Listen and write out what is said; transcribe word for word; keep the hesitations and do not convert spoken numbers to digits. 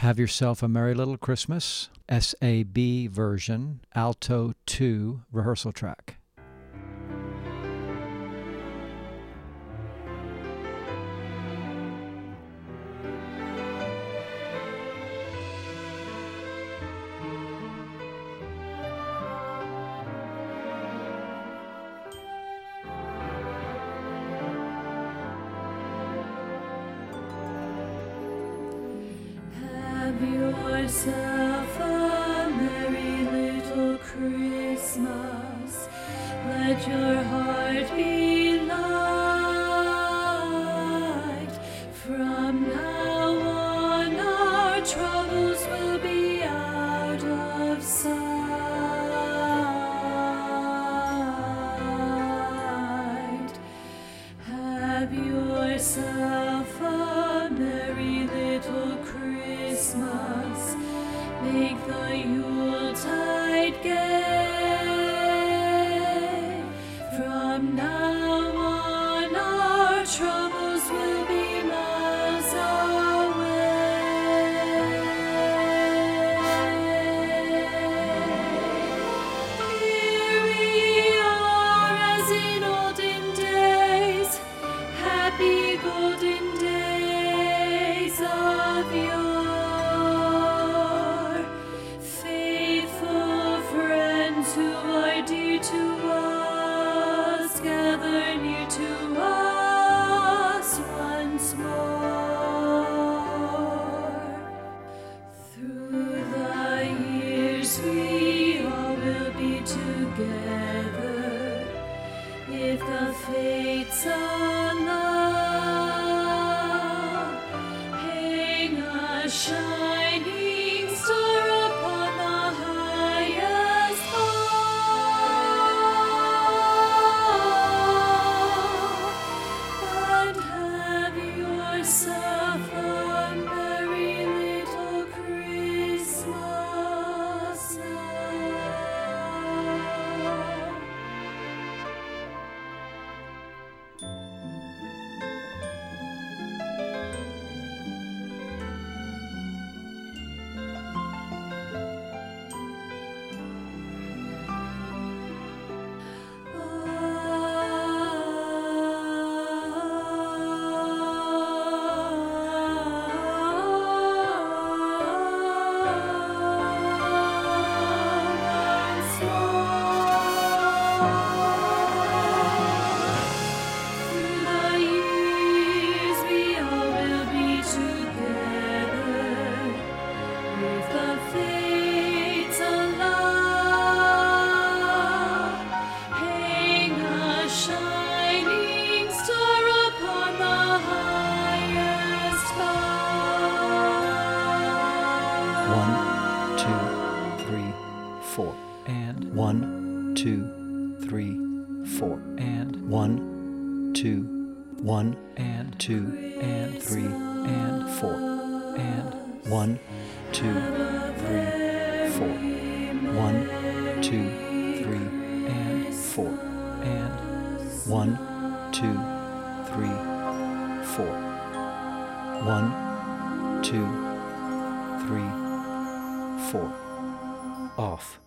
Have Yourself a Merry Little Christmas, S A B version, alto two, rehearsal track. Have yourself a merry little Christmas. Let your heart be light. From now on, our troubles will be out of sight. Have yourself a merry little Christmas. Make the Yuletide gay. From now on, our troubles will be miles away. Here we are as in olden days, happy golden days of yore. Faithful friends who are dear to us, gather near to us once more. Through the years we all will be together, if the fates allow. Hang a shining star upon the highest bough, and have yourself a merry little Christmas now. Through the years we all will be together, if the fates allow. Hang a shining star upon the highest bough. One, two, three, four. And one, two, three, four. And one, two, one, and two, and three, and four. And one, two, three, four. One, two, three, and four. And one, two, three, four. One, two, three, four. Off.